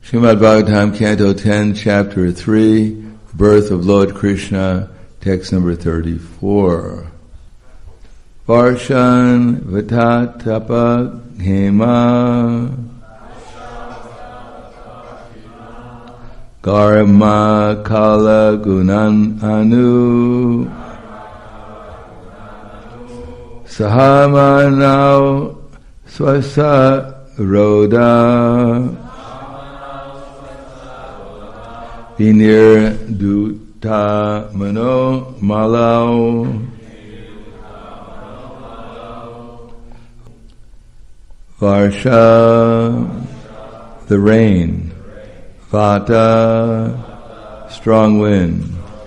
Srimad Bhagavatam, Canto 10, Chapter 3, Birth of Lord Krishna, text number 34. Varshan Vatatapa Hema Garma Kala Gunan Anu Sahamanau Swasa Roda Vinir Duta Mano Malau Varsha, the rain. Vata, strong wind.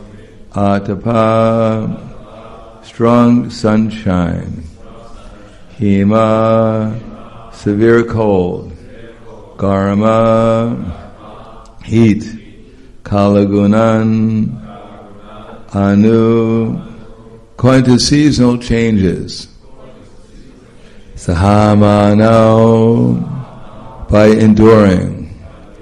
Atapa, strong sunshine. Hema, severe cold. Garma, heat. Kalagunan, Anu, according to seasonal changes. Sahamanau, by enduring.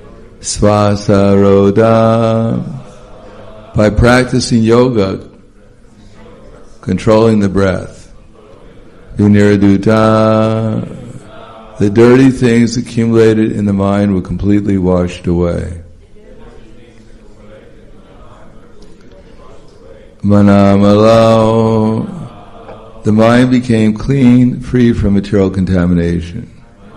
Svasaroda, by practicing yoga, controlling the breath. Vinirduta, the dirty things accumulated in the mind were completely washed away. Manamalau, the mind became clean, free from material contamination.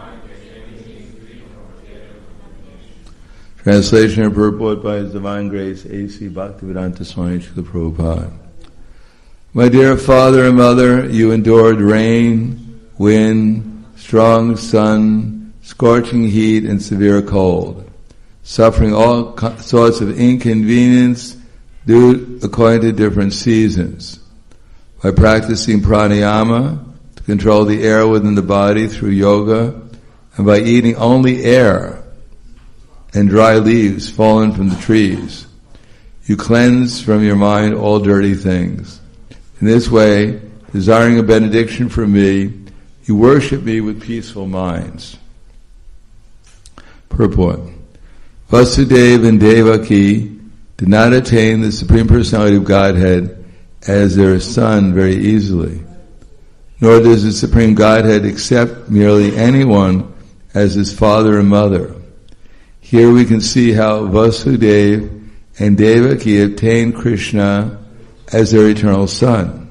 Translation and purport by His Divine Grace A.C. Bhaktivedanta Swami Srila Prabhupada. My dear father and mother, you endured rain, wind, strong sun, scorching heat, and severe cold, suffering all sorts of inconvenience due according to different seasons. By practicing pranayama to control the air within the body through yoga, and by eating only air and dry leaves fallen from the trees, you cleanse from your mind all dirty things. In this way, desiring a benediction from me, you worship me with peaceful minds. Purport. Vasudeva and Devaki did not attain the Supreme Personality of Godhead as their son very easily, nor does the Supreme Godhead accept merely anyone as his father and mother. Here we can see how Vasudeva and Devaki obtained Krishna as their eternal son.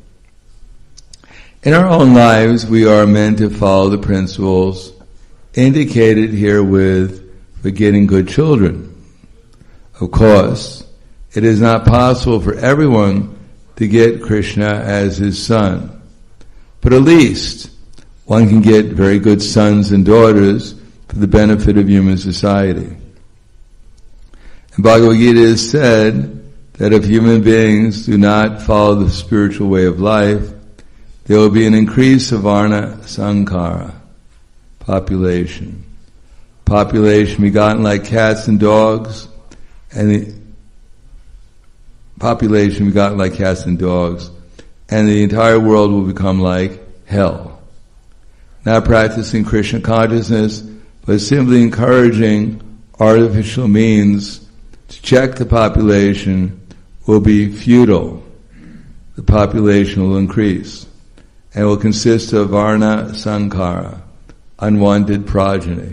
In our own lives, we are meant to follow the principles indicated herewith for getting good children. Of course, it is not possible for everyone to get Krishna as his son, but at least one can get very good sons and daughters for the benefit of human society. In Bhagavad Gita it is said that if human beings do not follow the spiritual way of life, there will be an increase of Varna Sankara, population begotten like cats and dogs, and the population begotten like cats and dogs, and the entire world will become like hell. Not practicing Krishna consciousness, but simply encouraging artificial means to check the population will be futile. The population will increase and will consist of Varna Sankara, unwanted progeny.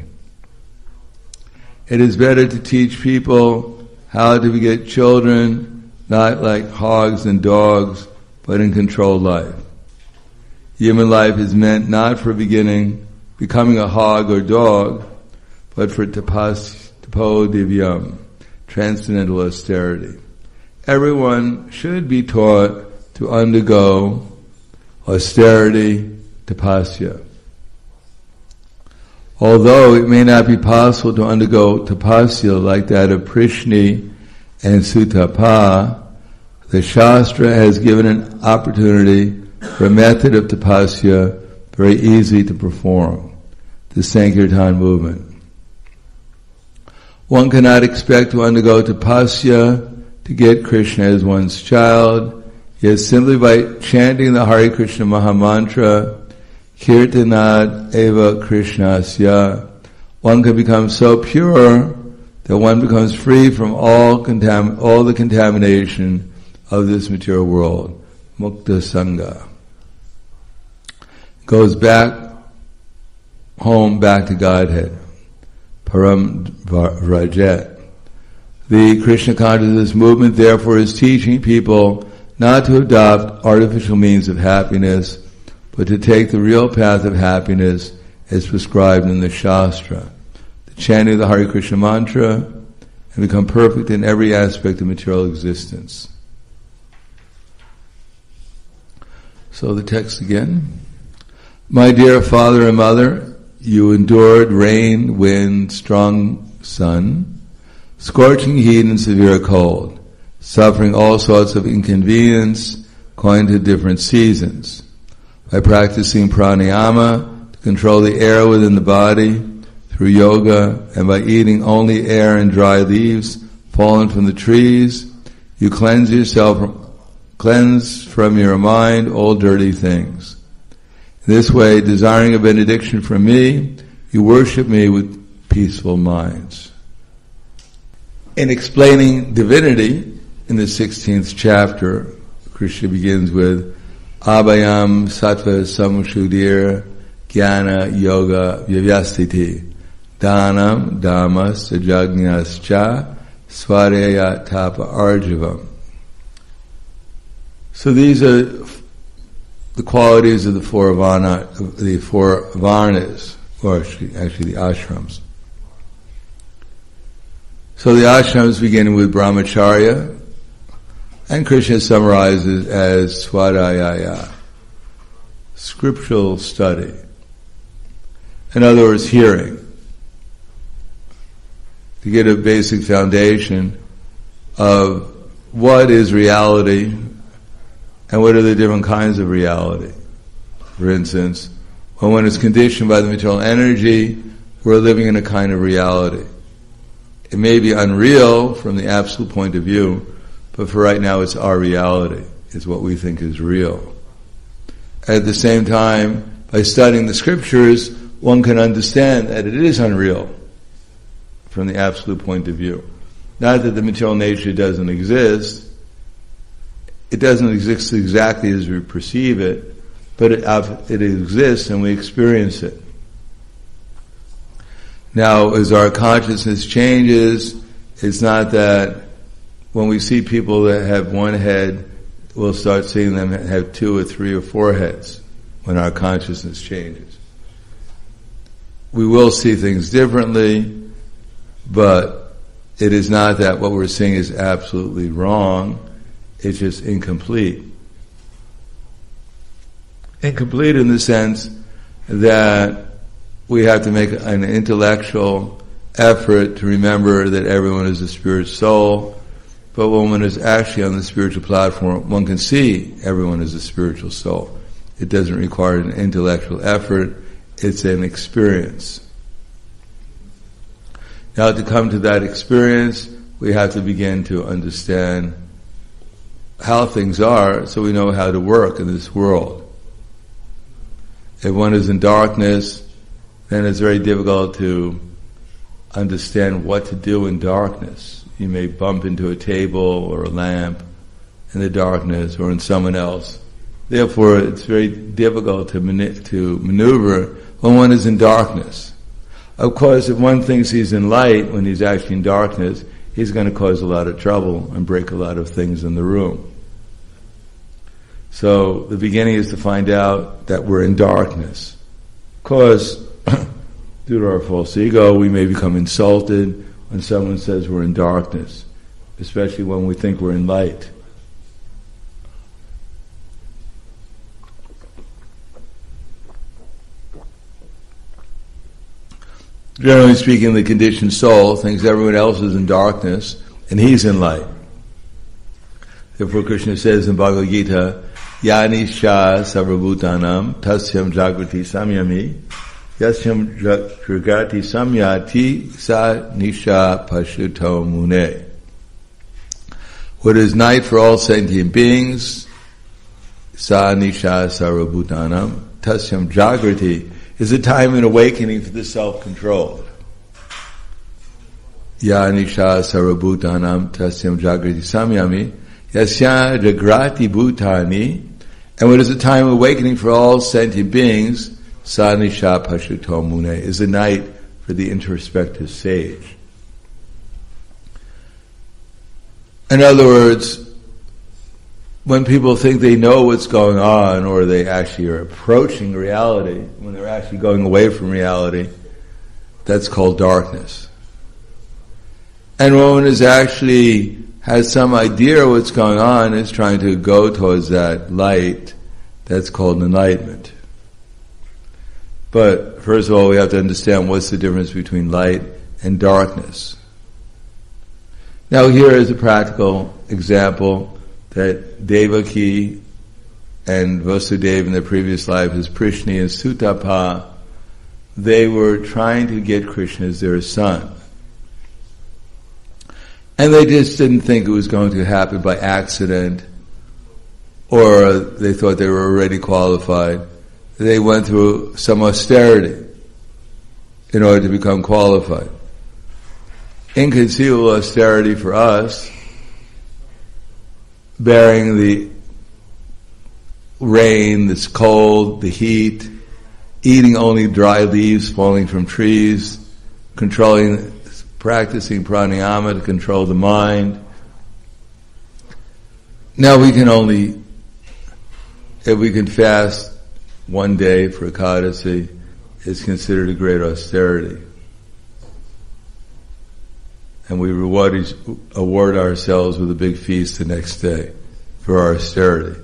It is better to teach people how to beget children, not like hogs and dogs, but in controlled life. Human life is meant not for becoming a hog or dog, but for tapo divyam, transcendental austerity. Everyone should be taught to undergo austerity, tapasya. Although it may not be possible to undergo tapasya like that of Prishni and Sutapa, the Shastra has given an opportunity for a method of tapasya very easy to perform, the Sankirtan movement. One cannot expect to undergo tapasya to get Krishna as one's child, yet simply by chanting the Hare Krishna Mahamantra, Kirtanad Eva Krishnasya, one can become so pure that one becomes free from all the contamination of this material world. Mukta Sangha. Goes back home, back to Godhead. Param Vrajet. The Krishna consciousness movement therefore is teaching people not to adopt artificial means of happiness, but to take the real path of happiness as prescribed in the Shastra. The chanting of the Hare Krishna mantra and become perfect in every aspect of material existence. So the text again. My dear father and mother, you endured rain, wind, strong sun, scorching heat and severe cold, suffering all sorts of inconvenience according to different seasons. By practicing pranayama to control the air within the body through yoga, and by eating only air and dry leaves fallen from the trees, you cleanse from your mind all dirty things. In this way, desiring a benediction from me, you worship me with peaceful minds. In explaining divinity, in the 16th chapter, Krishna begins with Abhayam Sattva Samushudir Jnana Yoga Vyavastiti Dhanam Dhammas Sajajnascha Swareya Tapa Arjavam. So these are the qualities of the four varnas, or actually the ashrams. So the ashrams begin with brahmacharya, and Krishna summarizes as swadhyaya, scriptural study. In other words, hearing. To get a basic foundation of what is reality and what are the different kinds of reality. For instance, when one is conditioned by the material energy, we're living in a kind of reality. It may be unreal from the absolute point of view, but for right now it's our reality. It's what we think is real. At the same time, by studying the scriptures, one can understand that it is unreal from the absolute point of view. Not that the material nature doesn't exist. It doesn't exist exactly as we perceive it, but it exists and we experience it. Now, as our consciousness changes, it's not that when we see people that have one head, we'll start seeing them have 2 or 3 or 4 heads when our consciousness changes. We will see things differently, but it is not that what we're seeing is absolutely wrong. It's just incomplete. Incomplete in the sense that we have to make an intellectual effort to remember that everyone is a spirit soul, but when one is actually on the spiritual platform, one can see everyone is a spiritual soul. It doesn't require an intellectual effort, it's an experience. Now, to come to that experience, we have to begin to understand how things are so we know how to work in this world. If one is in darkness, then it's very difficult to understand what to do in darkness. You may bump into a table or a lamp in the darkness or in someone else. Therefore, it's very difficult to maneuver when one is in darkness. Of course, if one thinks he's in light when he's actually in darkness, he's going to cause a lot of trouble and break a lot of things in the room. So the beginning is to find out that we're in darkness. Of course, due to our false ego, we may become insulted when someone says we're in darkness, especially when we think we're in light. Generally speaking, the conditioned soul thinks everyone else is in darkness and he's in light. Therefore, Krishna says in Bhagavad Gita, Yani Sha Sarvabhutanam Tasyam Jagrati Samyami Yasyam Jagrati Samyati Sa Nisha Pashuto Mune. What is night for all sentient beings, Sa Nisha Sarvabhutanam Tasyam Jagrati, is a time in awakening for the self-controlled. Ya nisha sarvabhutanam tasyam jagrati samyami yasya jagrati bhutani. And what is a time of awakening for all sentient beings, sa nisha pashuto mune, is a night for the introspective sage. In other words, when people think they know what's going on, or they actually are approaching reality, when they're actually going away from reality, that's called darkness. And when one is actually has some idea of what's going on, is trying to go towards that light, that's called enlightenment. But first of all, we have to understand what's the difference between light and darkness. Now here is a practical example that Devaki and Vasudeva in their previous life as Prishni and Sutapa, they were trying to get Krishna as their son. And they just didn't think it was going to happen by accident, or they thought they were already qualified. They went through some austerity in order to become qualified. Inconceivable austerity for us, bearing the rain, this cold, the heat, eating only dry leaves falling from trees, practicing pranayama to control the mind. Now if we can fast one day for Ekadasi, is considered a great austerity. And we award ourselves with a big feast the next day for our austerity.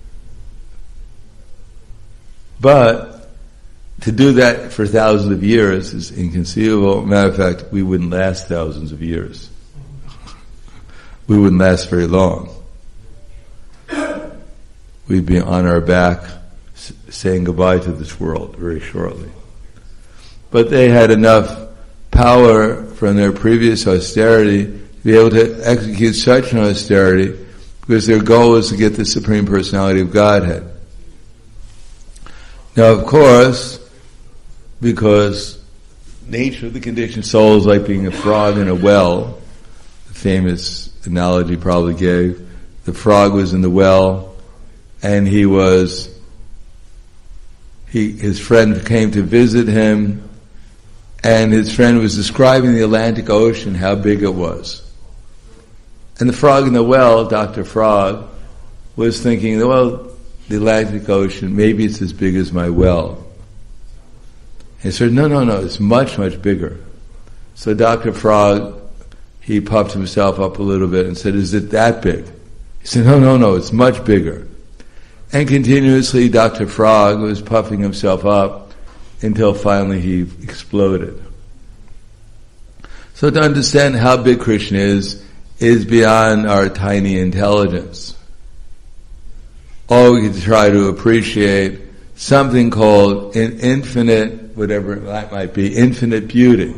But to do that for thousands of years is inconceivable. Matter of fact, we wouldn't last thousands of years. We wouldn't last very long. We'd be on our back saying goodbye to this world very shortly. But they had enough power from their previous austerity to be able to execute such an austerity because their goal was to get the Supreme Personality of Godhead. Now, of course, because nature of the conditioned soul is like being a frog in a well, the famous analogy probably gave. The frog was in the well, and his friend came to visit him, and his friend was describing the Atlantic Ocean, how big it was. And the frog in the well, Dr. Frog, was thinking, well, the Atlantic Ocean, maybe it's as big as my well. He said, no, it's much, much bigger. So Dr. Frog, he puffed himself up a little bit and said, is it that big? He said, no, it's much bigger. And continuously Dr. Frog was puffing himself up until finally he exploded. So to understand how big Krishna is beyond our tiny intelligence. Or we can try to appreciate something called infinite, whatever that might be, infinite beauty.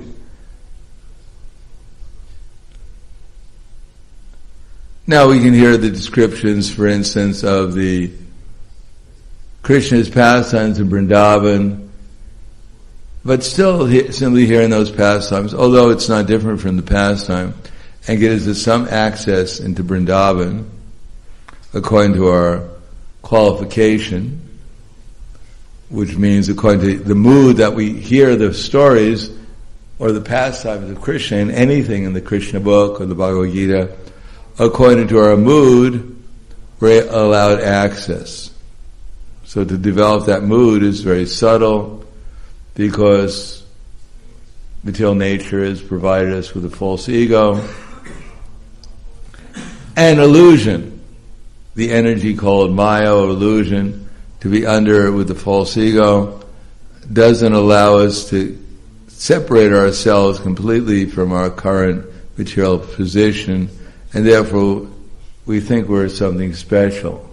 Now we can hear the descriptions, for instance, of the Krishna's pastimes in Vrindavan, but still simply hearing those pastimes, although it's not different from the pastime, and gives us some access into Vrindavan, according to our qualification, which means according to the mood that we hear the stories or the pastimes of Krishna in anything in the Krishna book or the Bhagavad Gita, according to our mood, we're allowed access. So to develop that mood is very subtle, because material nature has provided us with a false ego and illusion, the energy called Maya or illusion, to be under with the false ego, doesn't allow us to separate ourselves completely from our current material position, and therefore we think we're something special.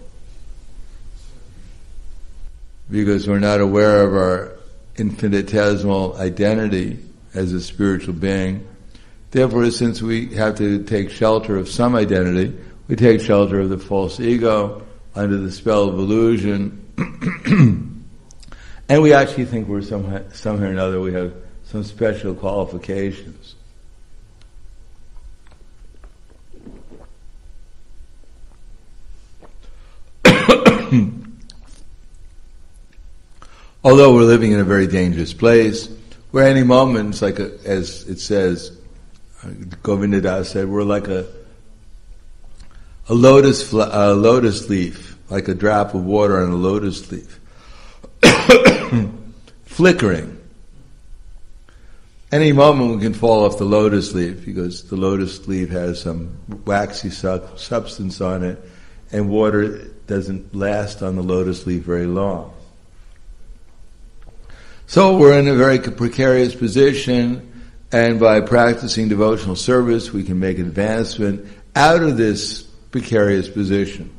Because we're not aware of our infinitesimal identity as a spiritual being. Therefore, since we have to take shelter of some identity, we take shelter of the false ego under the spell of illusion, and we actually think we're somehow or another, we have some special qualifications. Although we're living in a very dangerous place, where any moment, it's like as it says, Govinda Das said, we're like a lotus leaf, like a drop of water on a lotus leaf, flickering. Any moment we can fall off the lotus leaf, because the lotus leaf has some waxy substance on it, and water doesn't last on the lotus leaf very long. So we're in a very precarious position, and by practicing devotional service, we can make advancement out of this precarious position.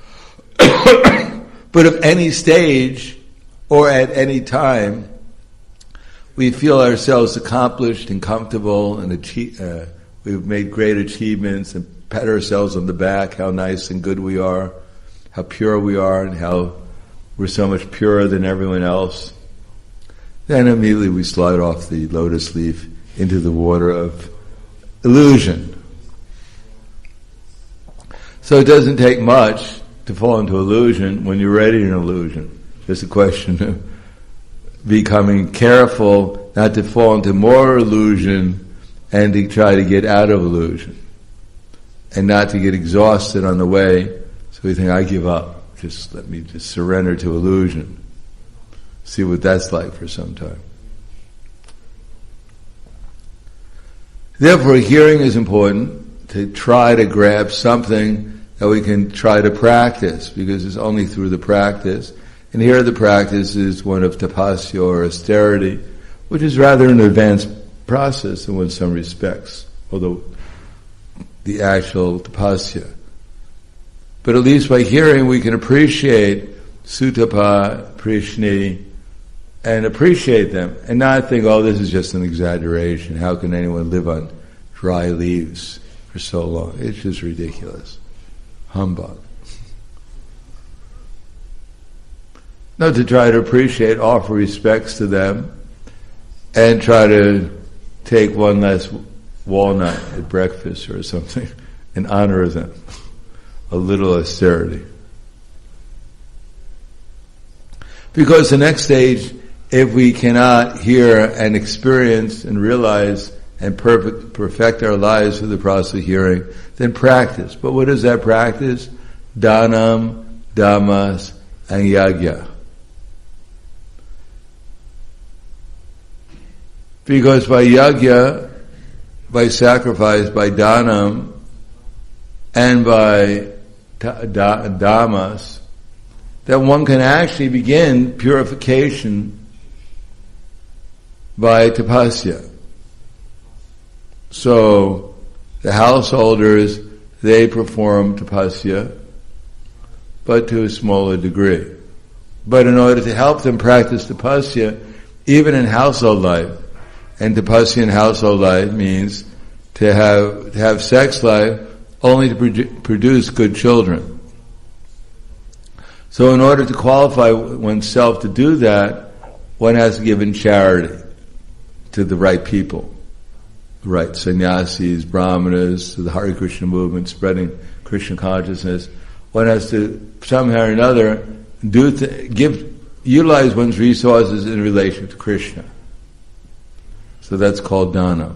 But at any stage, or at any time, we feel ourselves accomplished and comfortable, and we've made great achievements, and pat ourselves on the back, how nice and good we are, how pure we are, and how we're so much purer than everyone else. Then immediately we slide off the lotus leaf into the water of illusion. So it doesn't take much to fall into illusion when you're already in illusion. It's a question of becoming careful not to fall into more illusion and to try to get out of illusion. And not to get exhausted on the way, so we think, I give up. Let me surrender to illusion. See what that's like for some time. Therefore, hearing is important, to try to grab something that we can try to practice, because it's only through the practice. And here the practice is one of tapasya or austerity, which is rather an advanced process in some respects, although the actual tapasya. But at least by hearing we can appreciate Sutapa, Prishni, and appreciate them, and not think, oh, this is just an exaggeration. How can anyone live on dry leaves for so long? It's just ridiculous. Humbug. No, to try to appreciate, offer respects to them, and try to take one less walnut at breakfast or something in honor of them. A little austerity. Because the next stage, if we cannot hear and experience and realize and perfect our lives through the process of hearing, then practice. But what is that practice? Dhanam, Dhammas, and Yajna. Because by Yajna, by sacrifice, by Dhanam, and by Dhammas, that one can actually begin purification by tapasya. So, the householders, they perform tapasya, but to a smaller degree. But in order to help them practice tapasya, even in household life, and tapasya in household life means to have sex life only to produce good children. So in order to qualify oneself to do that, one has to give in charity to the right people. Right, sannyasis, brahmanas, to the Hare Krishna movement, spreading Krishna consciousness. One has to, somehow or another, utilize one's resources in relation to Krishna. So that's called dana.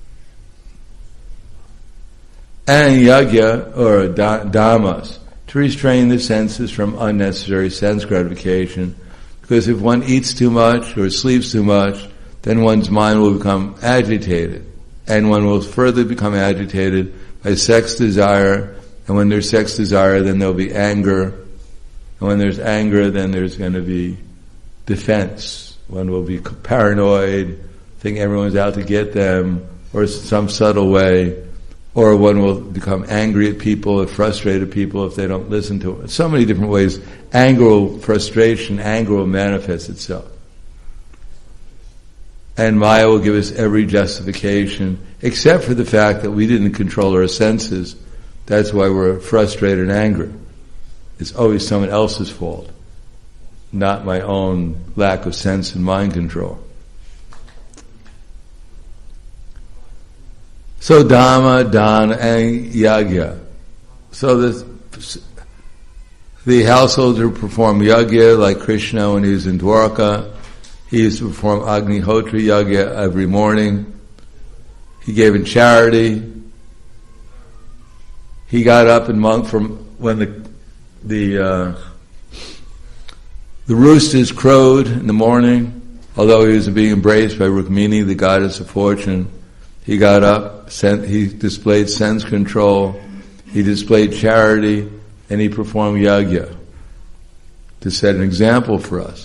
And yajna, or dhammas, to restrain the senses from unnecessary sense gratification. Because if one eats too much or sleeps too much, then one's mind will become agitated. And one will further become agitated by sex desire. And when there's sex desire, then there'll be anger. And when there's anger, then there's going to be defense. One will be paranoid, think everyone's out to get them, or some subtle way. Or one will become angry at people, or frustrated people if they don't listen to it. So many different ways. Frustration, anger will manifest itself. And Maya will give us every justification, except for the fact that we didn't control our senses. That's why we're frustrated and angry. It's always someone else's fault, not my own lack of sense and mind control. So Dhamma, Dana, and Yajna. So the households who perform yagya, like Krishna when he was in Dwarka. He used to perform Agnihotra yagya every morning. He gave in charity. He got up and monk from when the roosters crowed in the morning. Although he was being embraced by Rukmini, the goddess of fortune, he got up, he displayed sense control, he displayed charity, and he performed yagya to set an example for us.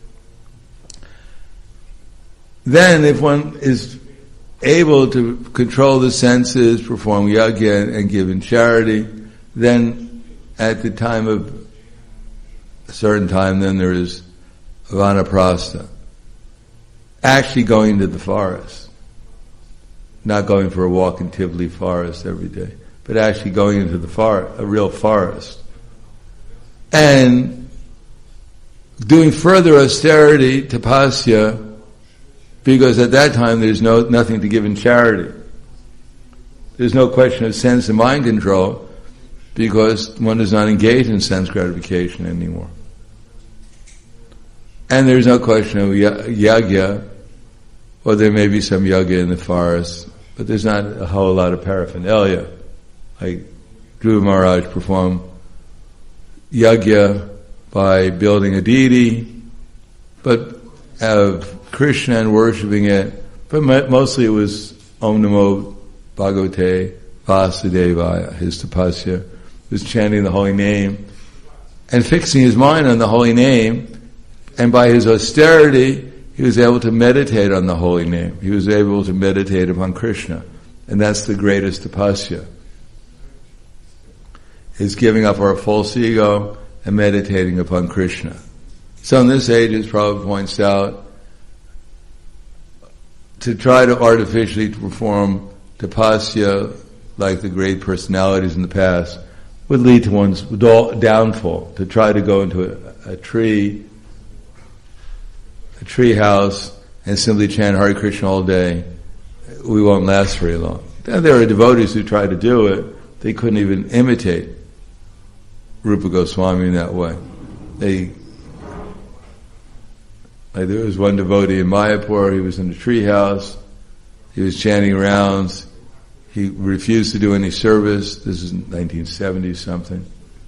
Then, if one is able to control the senses, perform yagya, and give in charity, then at the time of a certain time, then there is vanaprastha. Actually going to the forest. Not going for a walk in Tivoli forest every day, but actually going into the forest, a real forest. And doing further austerity, tapasya, because at that time there's nothing to give in charity. There's no question of sense and mind control, because one is not engaged in sense gratification anymore. And there's no question of yagya, or there may be some yagya in the forest, but there's not a whole lot of paraphernalia. Like Dhruva Maharaj performed yagya by building a deity, but of Krishna and worshipping it, but mostly it was Om Namo Bhagavate Vasudevaya, his tapasya, was chanting the holy name and fixing his mind on the holy name, and by his austerity, he was able to meditate on the holy name. He was able to meditate upon Krishna. And that's the greatest tapasya. Is giving up our false ego and meditating upon Krishna. So in this age, as Prabhupada points out, to try to artificially perform tapasya like the great personalities in the past would lead to one's downfall. To try to go into a tree house and simply chant Hare Krishna all day, we won't last very long. There are devotees who try to do it. They couldn't even imitate Rupa Goswami in that way. There was one devotee in Mayapur, he was in a tree house, he was chanting rounds, he refused to do any service. This is 1970 something.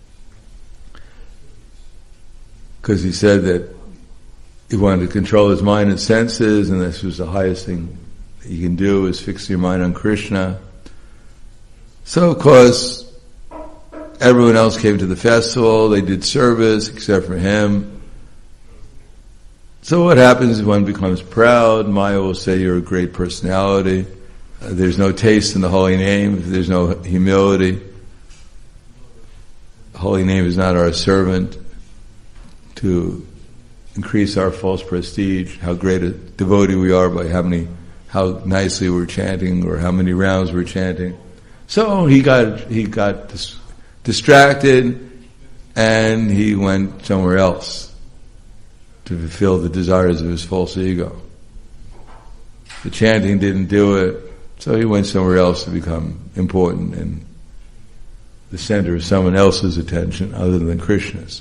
Because he said that he wanted to control his mind and senses, and this was the highest thing that you can do, is fix your mind on Krishna. So, of course, everyone else came to the festival, they did service, except for him. So what happens is one becomes proud. Maya will say you're a great personality. There's no taste in the holy name, there's no humility. The holy name is not our servant to increase our false prestige, how great a devotee we are by how nicely we're chanting or how many rounds we're chanting. So he got distracted and he went somewhere else to fulfill the desires of his false ego. The chanting didn't do it, so he went somewhere else to become important and the center of someone else's attention other than Krishna's.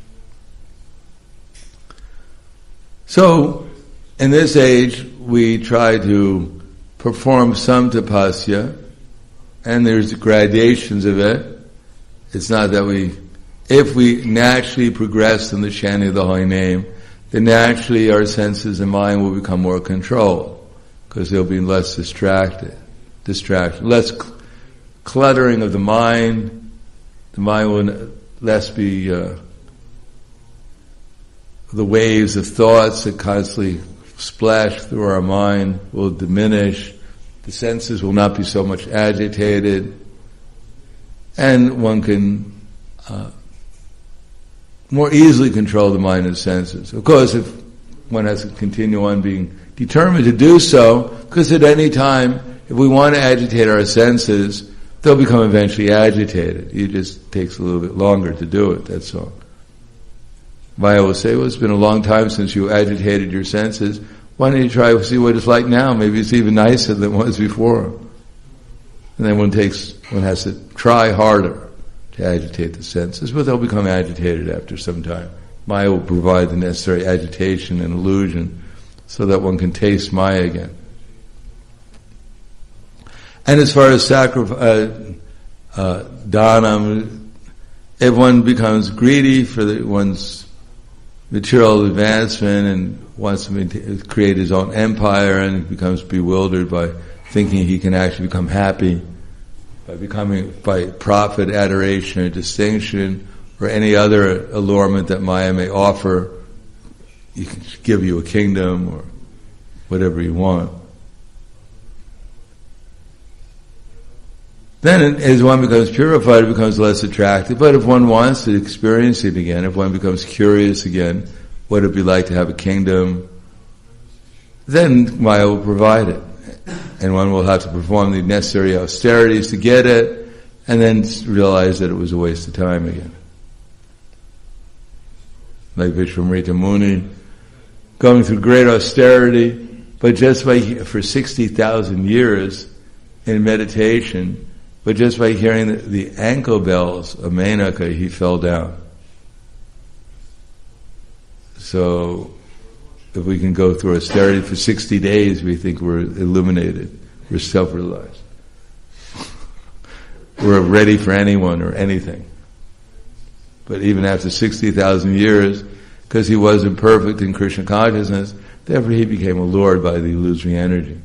So, in this age, we try to perform some tapasya, and there's gradations of it. It's not that if we naturally progress in the chanting of the holy name, then naturally our senses and mind will become more controlled, because they'll be less distraction, less cluttering of the mind will less be the waves of thoughts that constantly splash through our mind will diminish. The senses will not be so much agitated, and one can more easily control the mind and senses. Of course, if one has to continue on being determined to do so, because at any time, if we want to agitate our senses, they'll become eventually agitated. It just takes a little bit longer to do it, that's all. Maya will say, well, it's been a long time since you agitated your senses. Why don't you try to see what it's like now? Maybe it's even nicer than it was before. And then one has to try harder to agitate the senses, but they'll become agitated after some time. Maya will provide the necessary agitation and illusion so that one can taste Maya again. And as far as dhanam, if one becomes greedy for one's material advancement and wants to create his own empire and becomes bewildered by thinking he can actually become happy by profit, adoration, or distinction, or any other allurement that Maya may offer, he can give you a kingdom or whatever you want. Then as one becomes purified, it becomes less attractive. But if one wants to experience it again, if one becomes curious again, what it'd be like to have a kingdom, then Maya will provide it. And one will have to perform the necessary austerities to get it, and then realize that it was a waste of time again. Like Vishwamrita Muni, going through great austerity, but just for 60,000 years in meditation, but just by hearing the ankle bells of Menaka, he fell down. So, if we can go through austerity for 60 days, we think we're illuminated, we're self-realized. We're ready for anyone or anything. But even after 60,000 years, because he wasn't perfect in Krishna consciousness, therefore he became allured by the illusory energy.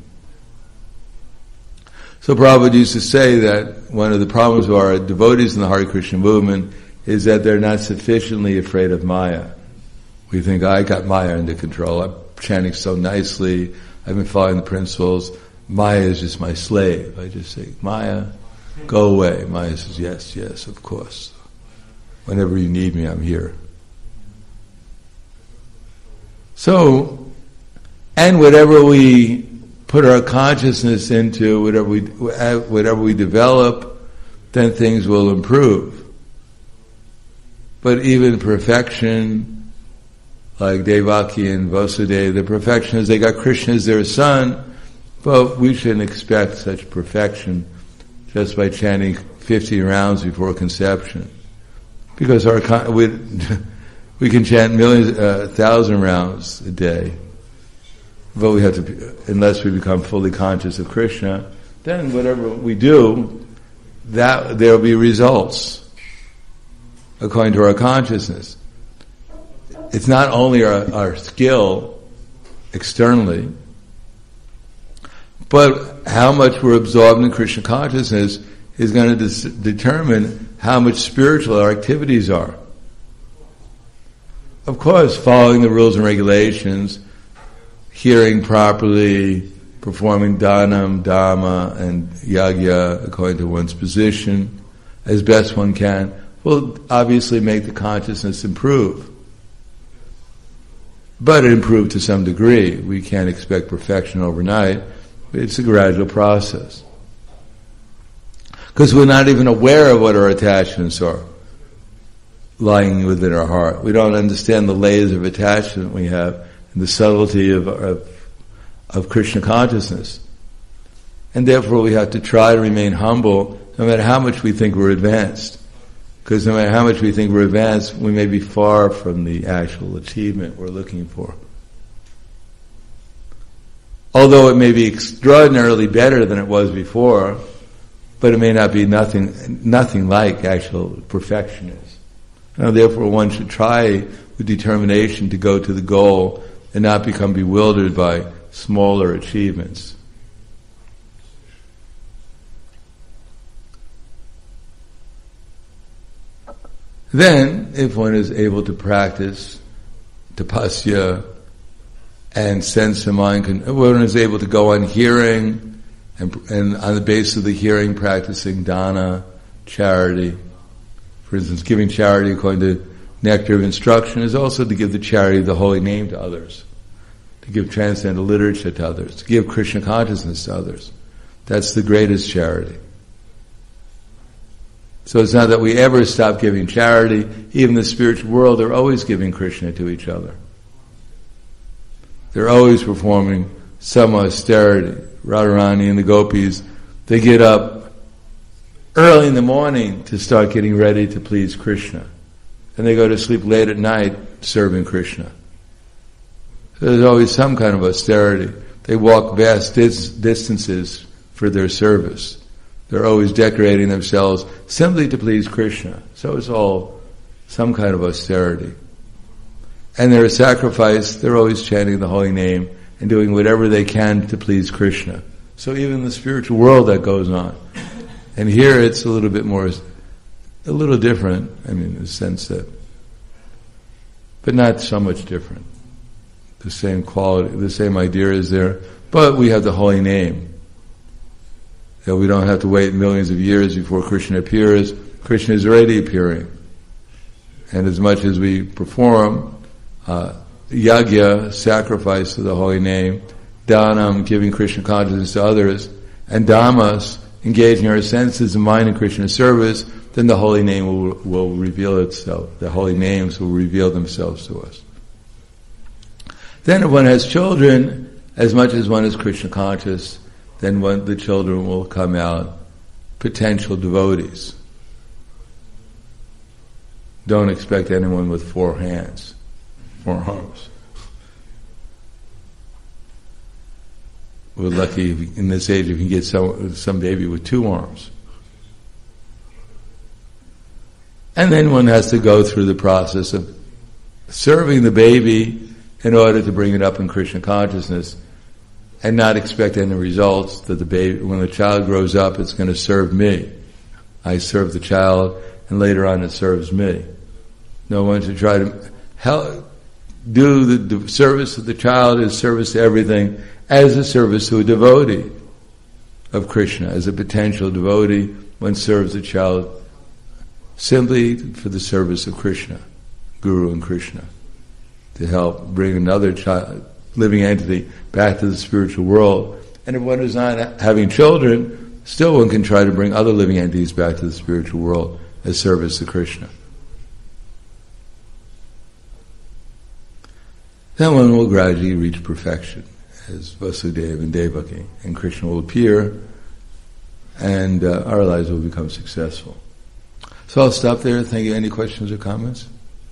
So Prabhupada used to say that one of the problems of our devotees in the Hare Krishna movement is that they're not sufficiently afraid of Maya. We think, I got Maya under control, I'm chanting so nicely, I've been following the principles, Maya is just my slave. I just say, Maya, go away. Maya says, yes, yes, of course. Whenever you need me, I'm here. So, and whatever we put our consciousness into, whatever we develop, then things will improve. But even perfection, like Devaki and Vasudeva, the perfection is they got Krishna as their son, but we shouldn't expect such perfection just by chanting 50 rounds before conception. Because we can chant millions, 1,000 rounds a day. But we have to, unless we become fully conscious of Krishna, then whatever we do, that there will be results according to our consciousness. It's not only our skill externally, but how much we're absorbed in Krishna consciousness is going to determine how much spiritual our activities are. Of course, following the rules and regulations, hearing properly, performing dhanam, dhamma, and yajna according to one's position, as best one can, will obviously make the consciousness improve. But it improved to some degree. We can't expect perfection overnight. It's a gradual process. Because we're not even aware of what our attachments are lying within our heart. We don't understand the layers of attachment we have and the subtlety of Krishna consciousness. And therefore we have to try to remain humble no matter how much we think we're advanced. Because no matter how much we think we're advanced, we may be far from the actual achievement we're looking for. Although it may be extraordinarily better than it was before, but it may not be nothing like actual perfection is. And therefore one should try with determination to go to the goal and not become bewildered by smaller achievements. Then, if one is able to practice tapasya and sense and mind, one is able to go on hearing and on the basis of the hearing practicing dana, charity. For instance, giving charity according to nectar of instruction is also to give the charity of the holy name to others, to give transcendental literature to others, to give Krishna consciousness to others. That's the greatest charity. So it's not that we ever stop giving charity. Even the spiritual world, they're always giving Krishna to each other. They're always performing some austerity. Radharani and the gopis, they get up early in the morning to start getting ready to please Krishna. And they go to sleep late at night serving Krishna. So there's always some kind of austerity. They walk vast distances for their service. They're always decorating themselves simply to please Krishna. So it's all some kind of austerity. And their sacrifice, they're always chanting the holy name and doing whatever they can to please Krishna. So even in the spiritual world that goes on. And here it's a little bit more, a little different, in the sense that, but not so much different. The same quality, the same idea is there, but we have the holy name. That we don't have to wait millions of years before Krishna appears. Krishna is already appearing. And as much as we perform yajna, sacrifice to the holy name, dhanam, giving Krishna consciousness to others, and dhammas, engaging our senses and mind in Krishna's service, then the holy name will reveal itself. The holy names will reveal themselves to us. Then if one has children, as much as one is Krishna conscious, then the children will come out potential devotees. Don't expect anyone with 4 hands, 4 arms. We're lucky in this age if you can get some baby with 2 arms. And then one has to go through the process of serving the baby in order to bring it up in Krishna consciousness, and not expect any results that the baby, when the child grows up, it's going to serve me. I serve the child, and later on it serves me. No one should try to do the service of the child as service to everything, as a service to a devotee of Krishna, as a potential devotee. One serves the child simply for the service of Krishna, Guru and Krishna, to help bring another child, living entity, back to the spiritual world. And if one is not having children, still one can try to bring other living entities back to the spiritual world as service to Krishna. Then one will gradually reach perfection as Vasudeva and Devaki, and Krishna will appear, and our lives will become successful. So I'll stop there. Thank you. Any questions or comments?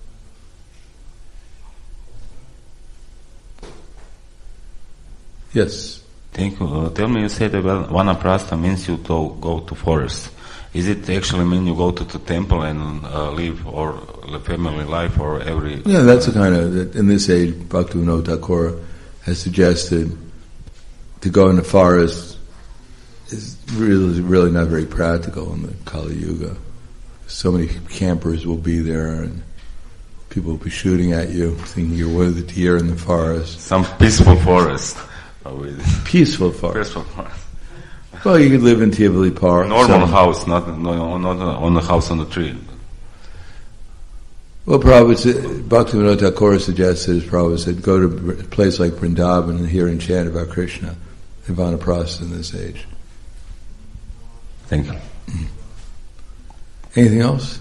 Yes. Thank you. Tell me, you said about vanaprastha means you to go to forest. Is it actually mean you go to the temple and live or family life or every? Yeah, that's the kind of, in this age, Bhaktivinoda Thakur has suggested to go in the forest is really not very practical in the Kali Yuga. So many campers will be there and people will be shooting at you, thinking you're one of the deer in the forest. Some peaceful forest. Peaceful forest. Peaceful forest. Well, you could live in Tivoli Park. Normal house, not on the house on the tree. Well, Bhaktivinoda Thakur suggested, as Prabhupada said, go to a place like Vrindavan and hear and chant about Krishna and Vanaprastha in this age. Thank you. Anything else?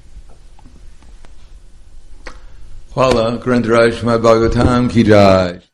Wala, Grantaraj Srimad Bhagavatam Ki Jai.